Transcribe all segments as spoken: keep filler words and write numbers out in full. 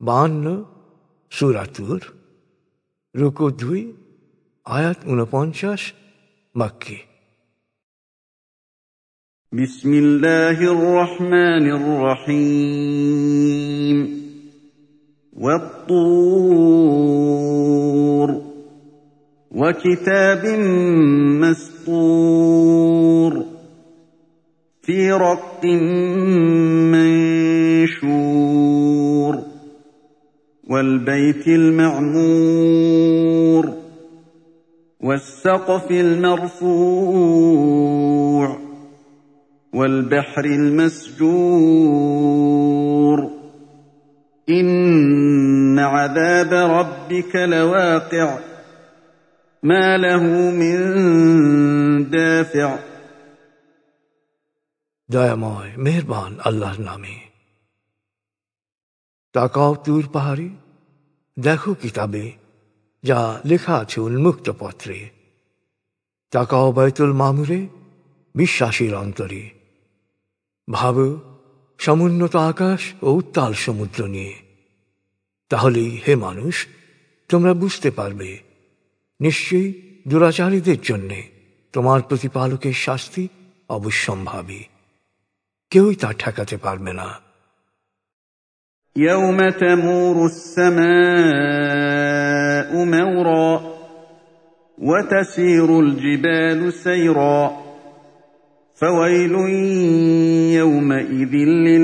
বান্ন সূরা তুর, রুকু দুই, আয়াত ঊনপঞ্চাশ, মক্কি। বিসমিল্লাহির রহমানির রহিম। ওয়াত-তুর ওয়া কিতাবিম মাসতুর ফি রাক্কিম মানশুর ওয়াল বাইতিল মা'মুর والسقف المرفوع والبحر المسجور إن عذاب ربك لواقع ما له من دافع। দয়াময় মেহেরবান আল্লাহর নামে। তাকাও তুর পাহাড়ে, দেখো কিতাবে যা লেখা আছে উন্মুক্ত পত্রে। তাকাও বাইতুল মামুরে, বিশ্বাসীর অন্তরে। ভাবো সমুন্নত আকাশ ও উত্তাল সমুদ্র নিয়ে। তাহলেই হে মানুষ তোমরা বুঝতে পারবে, নিশ্চয়ই দুরাচারীদের জন্যে তোমার প্রতিপালকের শাস্তি অবশ্যম্ভাবী, কেউই তা ঠেকাতে পারবে না। يوم تمور السماء مورا وتسير الجبال سيرا فويل يومئذ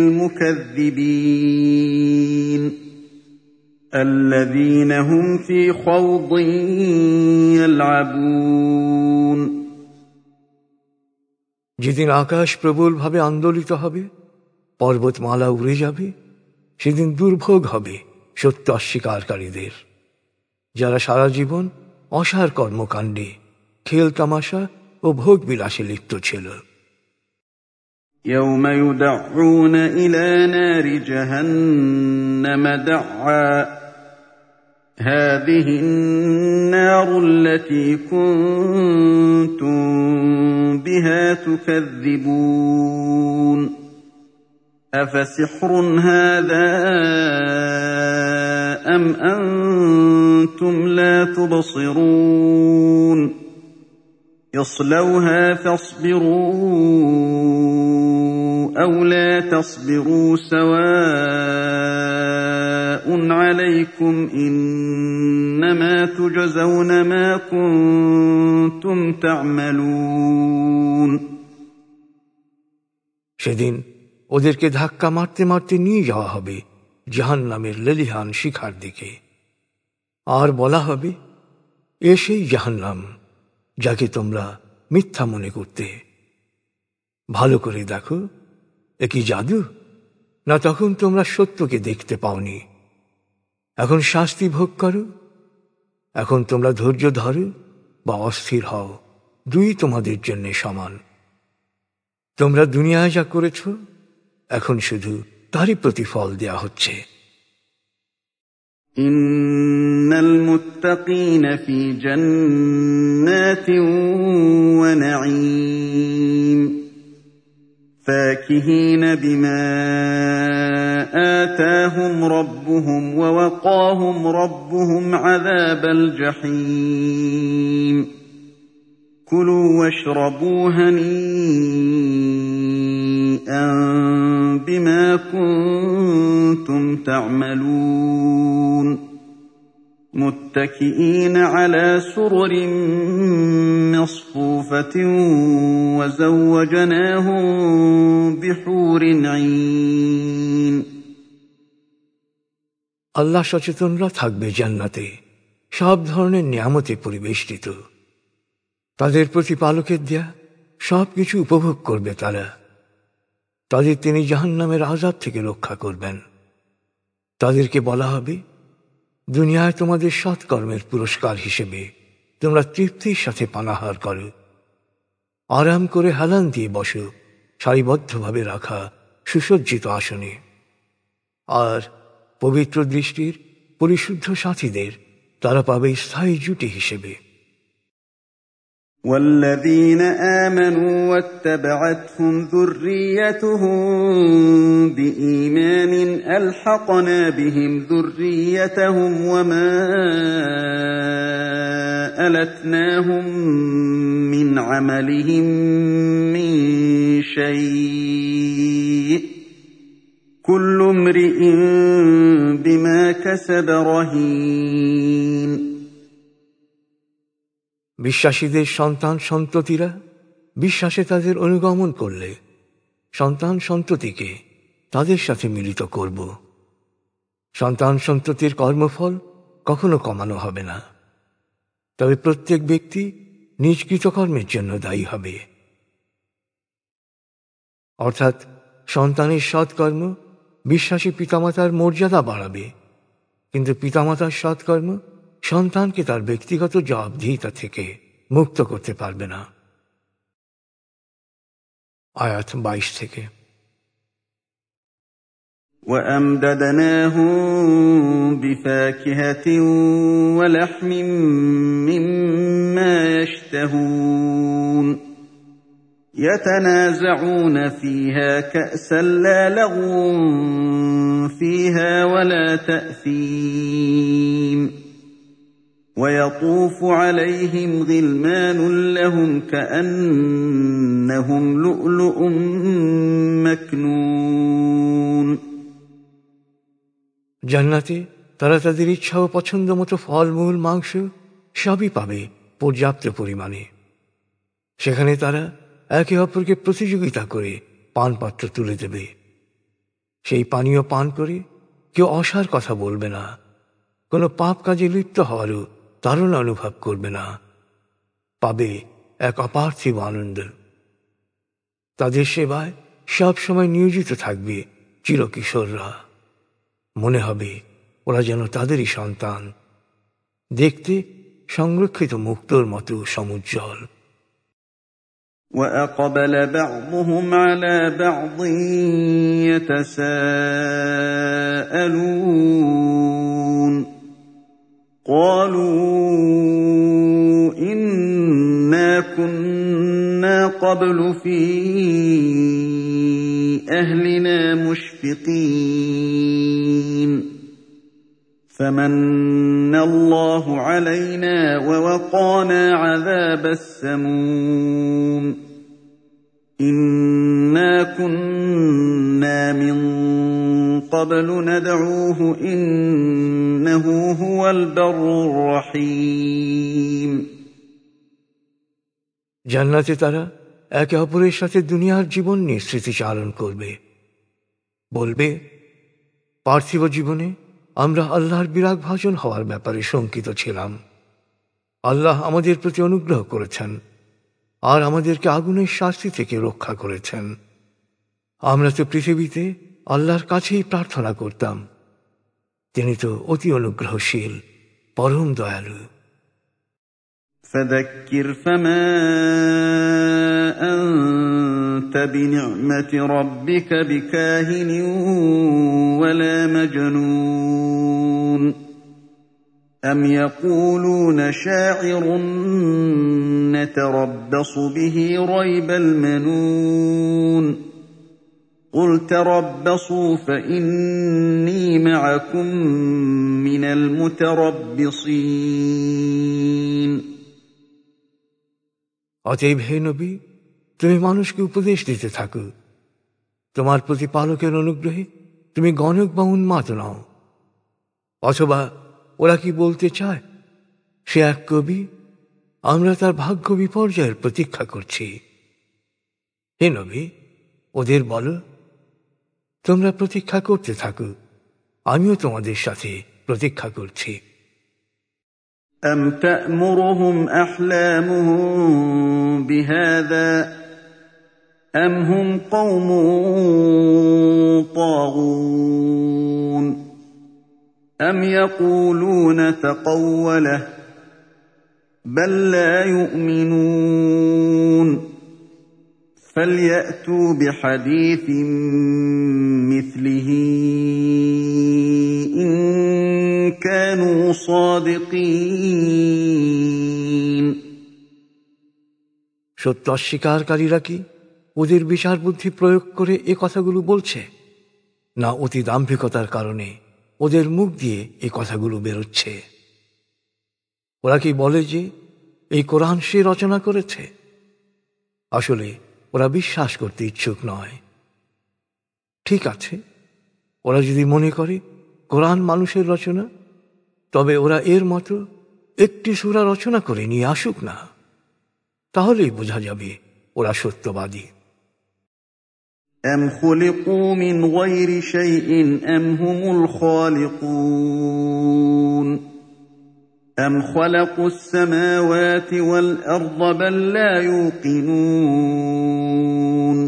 للمكذبين الذين هم في خوض يلعبون। যেদিন আকাশ প্রবলভাবে আন্দোলিত হবে, পর্বতমালা উড়ে যাবে, সেদিন দুর্ভোগ হবে সত্য অস্বীকারীদের, যারা সারা জীবন অসার কর্মকাণ্ডে, খেল তামাশা ও ভোগ বিলাসে লিপ্ত ছিল। يوم يدعون إلى نار جهنم دعا هذه النار التي كنتم بها تكذبون أفسحر هذا أم أنتم لا تبصرون يصلوها فاصبروا أو لا تصبروا سواء عليكم إنما تجزون ما كنتم تعملون। সেদিন ওদেরকে ধাক্কা মারতে মারতে নিয়ে যাওয়া হবে জাহান্নামের লেলিহান শিখার দিকে, আর বলা হবে, এ সেই জাহান্নাম যাকে তোমরা মিথ্যা মনে করতে। ভালো করে দেখো, এ কি জাদু, না তখন তোমরা সত্যকে দেখতে পাওনি। এখন শাস্তি ভোগ করো, এখন তোমরা ধৈর্য ধরো বা অস্থির হও, দুই তোমাদের জন্য সমান। তোমরা দুনিয়ায় যা করেছ এখন শুধু তারই প্রতিফল দেয়া হচ্ছে। ইন্নাল মুত্তাকিনা ফি জান্নাতিন ওয়া নাঈম ফাকিহিনা বিমা আতাহুম রাব্বুহুম ওয়া ওয়াকাহুম রাব্বুহুম আযাবাল জাহিম কুলু ওয়াশরাবু হানিআন বিমা কুনতুম তা'মালুন মুত্তাকিঈনা আলা সুরুরিন মাসফুফাতিন ওয়া যাওয়াজনাহুম বিহুরিন ঈন। আল্লাহ সচেতনরা থাকবে জান্নাতে, সব ধরনের নিয়ামতে পরিবেষ্টিত। তাদের প্রতিপালকের দেয়া সব কিছু উপভোগ করবে তারা। তাদের তিনি জাহান্নামের আযাব থেকে রক্ষা করবেন। তাদেরকে বলা হবে, দুনিয়ায় তোমাদের সৎকর্মের পুরস্কার হিসেবে তোমরা তৃপ্তির সাথে পানাহার করো, আরাম করে হেলান দিয়ে বসো সারিবদ্ধভাবে রাখা সুসজ্জিত আসনে, আর পবিত্র দৃষ্টির পরিশুদ্ধ সাথীদের তারা পাবে স্থায়ী জুটি হিসেবে। والذين آمنوا واتبعتهم ذريتهم بإيمان ألحقنا بهم ذريتهم وما ألتناهم من عملهم من شيء كل امرئ بما كسب رهين বিশ্বাসীদের সন্তান সন্ততিরা বিশ্বাসে তাদের অনুগমন করলে সন্তান সন্ততিকে তাদের সাথে মিলিত করব। সন্তান সন্ততির কর্মফল কখনো কমানো হবে না, তবে প্রত্যেক ব্যক্তি নিজ কৃতকর্মের জন্য দায়ী হবে। অর্থাৎ সন্তানের সৎকর্ম বিশ্বাসী পিতামাতার মর্যাদা বাড়াবে, কিন্তু পিতামাতার সৎকর্ম সন্তানকে তার ব্যক্তিগত জবাবদিহিতা থেকে মুক্ত করতে পারবে না। আয়াত বাইশ থেকে। وَأَمْدَدْنَاهُمْ بِفَاكِهَةٍ وَلَحْمٍ مِّمَّا يَشْتَهُونَ يَتَنَازَعُونَ فِيهَا كَأْسًا لَّا لَغْوٌ فِيهَا وَلَا تَأْثِيمٌ وَيَطُوفُ عَلَيْهِمْ غِلْمَانٌ لَّهُمْ كَأَنَّهُمْ لُؤْلُؤٌ مَّكْنُونٌ জান্নাতে তারা তাদের ইচ্ছা ও পছন্দ মতো ফলমূল মাংস সবই পাবে পর্যাপ্ত পরিমাণে। সেখানে তারা একে অপরকে প্রতিযোগিতা করে পানপাত্র তুলে দেবে। সেই পানীয় পান করে কেউ অসার কথা বলবে না, কোনো পাপ কাজে লিপ্ত হওয়ারও তাড়না অনুভব করবে না, পাবে এক অপার্থিব আনন্দ। তাদের সেবায় সব সময় নিয়োজিত থাকবে চিরকিশোররা। মনে হবে ওরা যেন তাদেরই সন্তান, দেখতে সংরক্ষিত মুক্তোর মতো সমুজ্জ্বল। وَأَقْبَلَ بَعْضُهُمْ عَلَى بَعْضٍ يَتَسَاءَلُونَ قَالُوا إِنَّا كُنَّا قَبْلُ فِي أَهْلِنَا مُشْفِقِينَ فَمَنَّ اللَّهُ عَلَيْنَا وَوَقَانَا عَذَابَ السَّمُومِ إِنَّا كُنَّا مِن قَبْلُ نَدْعُوهُ إِنَّهُ هُوَ الْبَرُّ الرَّحِيمُ জান্নাতে তারা একে অপরের সাথে দুনিয়ার জীবন নিয়ে স্মৃতিচারণ করবে। বলবে, পার্থিব জীবনে আমরা আল্লাহর বিরাগ ভাজন হওয়ার ব্যাপারে শঙ্কিত ছিলাম। আল্লাহ আমাদের প্রতি অনুগ্রহ করেছেন আর আমাদেরকে আগুনের শাস্তি থেকে রক্ষা করেছেন। আমরা তো পৃথিবীতে আল্লাহর কাছেই প্রার্থনা করতাম, তিনি তো অতি অনুগ্রহশীল, পরম দয়ালু। فذكر فما أنت بنعمة ربك بكاهن ولا مجنون أم يقولون شاعر نتربص به ريب المنون قل تربصوا فإني معكم من المتربصين অতএব হে নবী, তুমি মানুষকে উপদেশ দিতে থাকো, তোমার প্রতিপালকের অনুগ্রহে তুমি গণক বা উন্মাদ নাও। অথবা ওরা কি বলতে চায়, সে এক কবি, আমরা তার ভাগ্য বিপর্যয়ের প্রতীক্ষা করছি। হে নবী, ওদের বলো, তোমরা প্রতীক্ষা করতে থাকো, আমিও তোমাদের সাথে প্রতীক্ষা করছি। أَمْ تَأْمُرُهُمْ أَحْلَامُهُمْ بِهَذَا أَمْ هُمْ قَوْمٌ طَاغُونَ أَمْ يَقُولُونَ تَقَوَّلَهُ بَل لَّا يُؤْمِنُونَ فَلْيَأْتُوا بِحَدِيثٍ مِّثْلِهِ إِن كَانُوا صَادِقِينَ সত্য অস্বীকারীরা কি ওদের বিচার বুদ্ধি প্রয়োগ করে এ কথাগুলো বলছে, না অতি দাম্ভিকতার কারণে ওদের মুখ দিয়ে এই কথাগুলো বেরোচ্ছে? ওরা কি বলে যে এই কোরআন সে রচনা করেছে? আসলে ওরা বিশ্বাস করতে ইচ্ছুক নয়। ঠিক আছে, ওরা যদি মনে করে কোরআন মানুষের রচনা, তবে ওরা এর মতো একটি সূরা রচনা করে নিয়ে আসুক না, তাহলেই বোঝা যাবে ওরা সত্যবাদী। أم خلقوا من غير شيء أم هم الخالقون أم خلقوا السماوات والأرض بل لا يوقنون।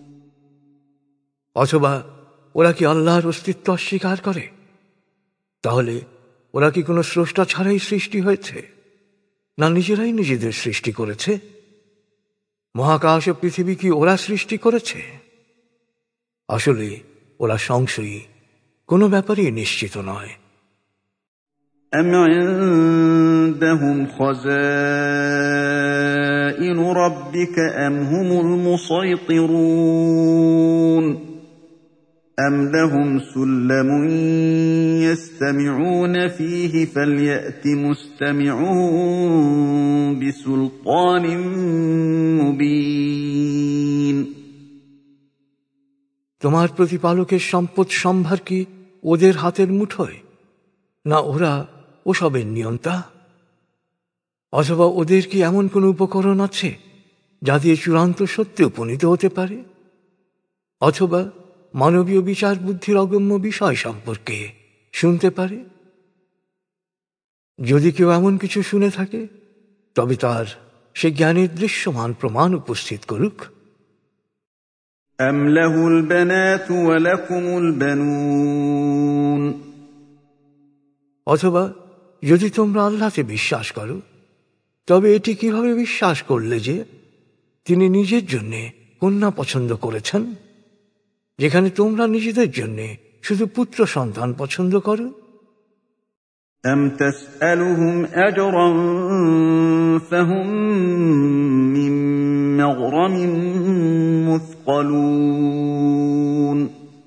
অথবা ওরা কি আল্লাহর অস্তিত্ব অস্বীকার করে? তাহলে ওরা কি কোনো স্রষ্টা ছাড়াই সৃষ্টি হয়েছে, না নিজেরাই নিজেদের সৃষ্টি করেছে? মহাকাশ ও পৃথিবী কি ওরা সৃষ্টি করেছে? আসলে ওরা সংশয়ী, কোনো ব্যাপারেই নিশ্চিত নয়। أم عندهم خزائن ربك أم هم المسيطرون أم لهم سلم يستمعون فيه فليأت مستمعون بسلطان مبين। তোমার প্রতিপালকের সম্পদ সম্ভার কি ওদের হাতের মুঠোয়, না ওরা ওসবের নিয়ন্তা? অথবা ওদের কি এমন কোন উপকরণ আছে যা দিয়ে চূড়ান্ত সত্যে উপনীত হতে পারে? অথবা মানবীয় বিচার বুদ্ধির অগম্য বিষয় সম্পর্কে শুনতে পারে? যদি কেউ এমন কিছু শুনে থাকে, তবে তার সে জ্ঞানের দৃশ্যমান প্রমাণ উপস্থিত করুক। أم له البنات ولكم البنون। অথবা যদি তোমরা আল্লাহতে বিশ্বাস করো, তবে এটি কিভাবে বিশ্বাস করলে যে তিনি নিজের জন্য কন্যা পছন্দ করেছেন, যেখানে তোমরা নিজেদের জন্য শুধু পুত্র সন্তান পছন্দ করো? أم تسألهم أجرا فهم من مغرم مثقلون।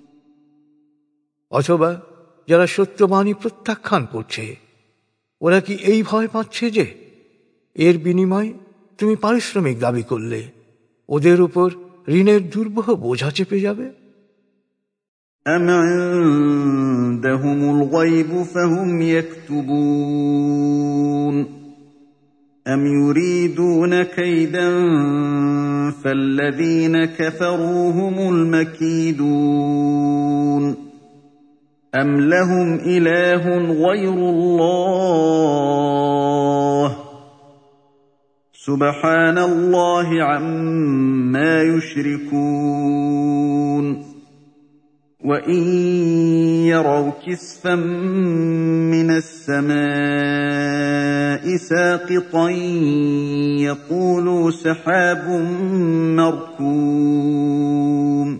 অথবা যারা সত্যবাণী প্রত্যাখ্যান করছে, ওরা কি এই ভয় পাচ্ছে যে এর বিনিময়ে তুমি পারিশ্রমিক দাবি করলে ওদের উপর ঋণের দুর্বহ বোঝা চেপে যাবে? أم عندهم الغيب فهم يكتبون أم يريدون كيدا فالذين كفروا هم المكيدون أم لهم إله غير الله سبحان الله عما يشركون وإن يروا كسفا من السماء ساقطا يقولوا سحاب مركوم।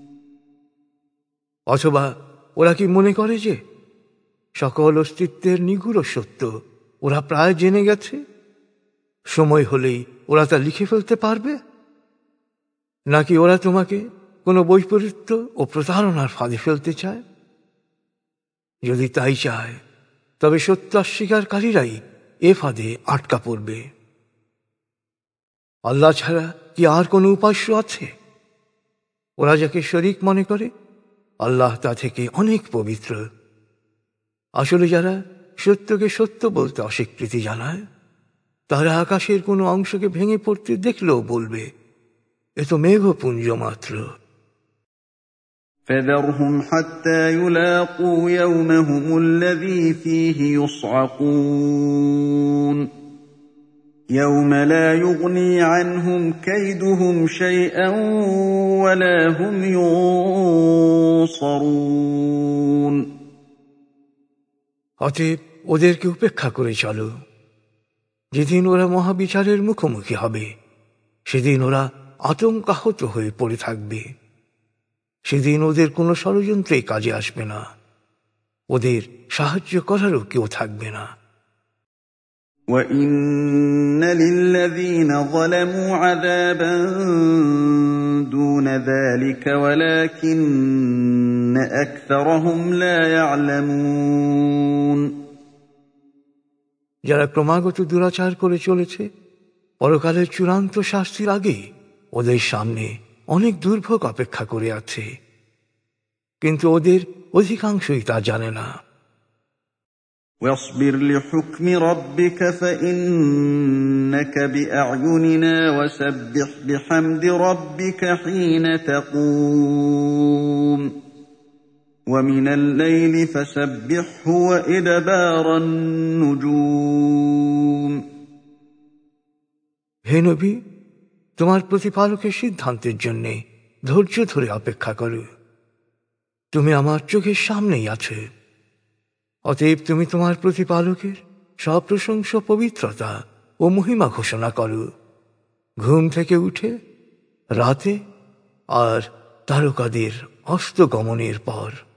অথবা ওরা কি মনে করে যে সকল অস্তিত্বের নিগুড় সত্য ওরা প্রায় জেনে গেছে, সময় হলেই ওরা তা লিখে ফেলতে পারবে? নাকি ওরা তোমাকে কোনো বৈপরীত্য ও প্রতারণার ফাঁদে ফেলতে চায়? যদি তাই চায়, তবে সত্য অস্বীকারীরাই এ ফাঁদে আটকা পড়বে। আল্লাহ ছাড়া কি আর কোনো উপাস্য আছে? ওরা যাকে শরীক মনে করে, আল্লাহ তা থেকে অনেক পবিত্র। আসলে যারা সত্যকে সত্য বলতে অস্বীকৃতি জানায়, তারা আকাশের কোনো অংশকে ভেঙে পড়তে দেখলেও বলবে, এ তো মেঘপুঞ্জ মাত্র। فذرهم حتى يلاقوا يومهم الذي فيه يصعقون يوم لا يغني عنهم كيدهم شيئا ولا هم ينصرون। অতএব ওদেরকে উপেক্ষা করে চলো। যেদিন ওরা মহাবিচারের মুখোমুখি হবে, সেদিন ওরা আতঙ্কাহত হয়ে পড়ে থাকবে। সেদিন ওদের কোনো ষড়যন্ত্রে কাজে আসবে না, ওদের সাহায্য করারও কেউ থাকবে না। وَإِنَّ لِلَّذِينَ ظَلَمُوا عَذَابًا دُونَ ذَلِكَ وَلَكِنَّ أَكْثَرَهُمْ لَا يَعْلَمُونَ যারা ক্রমাগত দুরাচার করে চলেছে, পরকালের চূড়ান্ত শাস্তির আগে ওদের সামনে অনেক দুর্ভোগ অপেক্ষা করে আছে, কিন্তু ওদের অধিকাংশই তা জানে না। وَاصْبِرْ لِحُكْمِ رَبِّكَ فَإِنَّكَ بِأَعْيُنِنَا وَسَبِّحْ بِحَمْدِ رَبِّكَ حِينَ تَقُومُ وَمِنَ اللَّيْلِ فَسَبِّحْهُ وَإِدْبَارَ النُّجُومِ হে নবী, তোমার প্রতিপালকের সিদ্ধান্তের জন্য ধৈর্য ধরে অপেক্ষা করো। তুমি আমার চোখের সামনেই আছো, অতএব তুমি তোমার প্রতিপালকের সপ্রশংস পবিত্রতা ও মহিমা ঘোষণা করো ঘুম থেকে উঠে, রাতে আর তারকাদের অস্তগমনের পর।